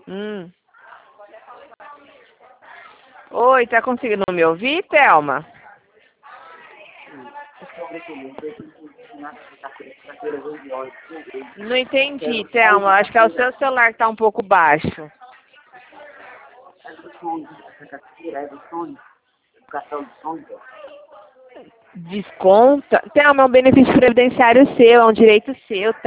Hum. Oi, tá conseguindo me ouvir, Thelma? Não entendi, Thelma. Acho que é o seu celular que tá um pouco baixo. Desconta? Thelma, é um benefício previdenciário seu, é um direito seu, tá?